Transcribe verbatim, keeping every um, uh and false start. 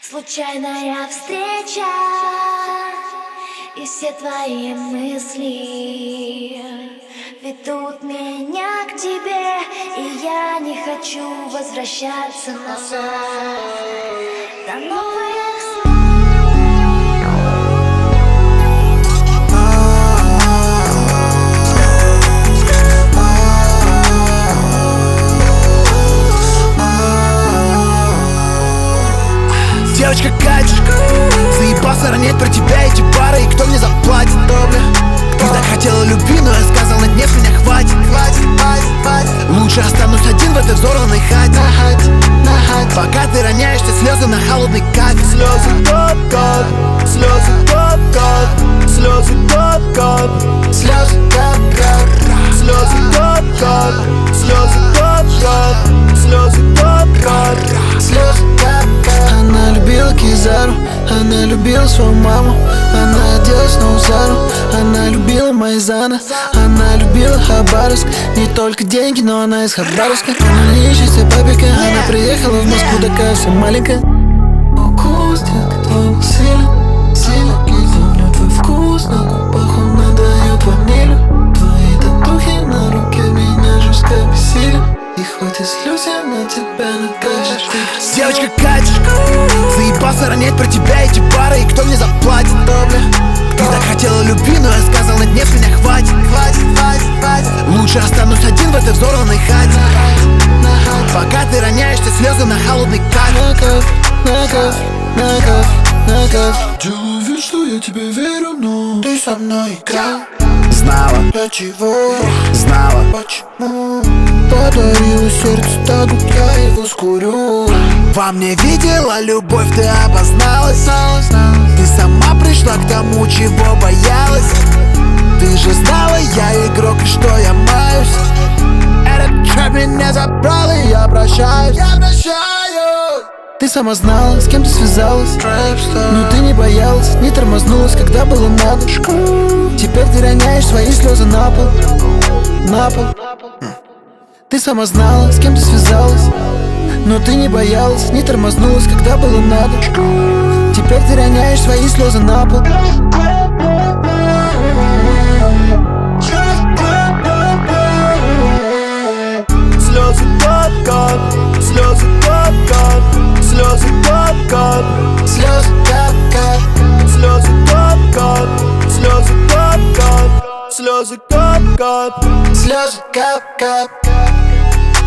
Случайная встреча, и все твои мысли ведут меня к тебе, и я не хочу возвращаться назад. До новых Девочка Катя, заебался ронять про тебя эти пары, и кто мне заплатит? Ты так хотела любви, но я сказал, на дне с меня хватит. Лучше останусь один в этой взорванной хате, пока ты роняешь все слезы на холодный кафель. Слезы кап-кап, слезы кап-кап, слезы кап-кап, слезы кап-кап, слезы кап-кап, слезы кап-кап, слезы кап-кап, слезы кап-кап. Она любила Кизару, она любила свою маму, она оделась на Узару, она любила Майзана, она любила Хабаровск. Не только деньги, но она из Хабаровска. Она не ищет себе папика, она приехала в Москву такая вся маленькая. Укус, детка, твой был сильно, сильно. Помню твой вкус, на губах он надает ванилью. Твои татухи на руке меня жестко бесили. И хоть и слезы на тебя накажешь, ты Девочка Катя, заебался ронять про тебя эти пары, и кто мне заплатит? Ты так хотела любви, но я сказал, на дне с меня хватит. Лучше останусь один в этой взорванной хате, пока ты роняешь все слезы на холодный кафель. Наков, наков, наков. Делаю вид, что я тебе верю, но ты со мной играл. Знала, Для чего? знала, Почему? Подарила сердце тагу, я его скурю. во мне видела любовь, ты обозналась. Ты сама пришла к тому, чего боялась. Ты же знала, я игрок, и что я маюсь. Этот трэп меня забрал, и я прощаюсь. Я прощаюсь. Ты сама знала, с кем ты связалась, но ты не боялась, не тормознулась, когда было надо. Теперь ты роняешь свои слезы на пол, на пол. Ты сама знала, с кем ты связалась, но ты не боялась, не тормознулась, когда было надо. Теперь ты роняешь свои слезы на пол. Слезы кап-кап, слезы кап-кап, слезы кап-кап, Слезы кап-кап, слезы кап-кап, слезы кап-кап, слезы кап-кап. слезы кап-кап.